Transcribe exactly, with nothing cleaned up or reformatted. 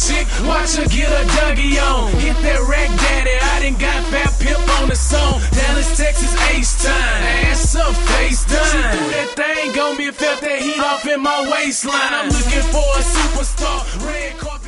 chick, watch her get a Dougie on. Hit that rack daddy, I done got Fat Pimp on the song. Dallas, Texas, Ace time. Ass up, face done. She threw that thing on me and felt that heat off in my waistline. I'm looking for a superstar. Red carpet.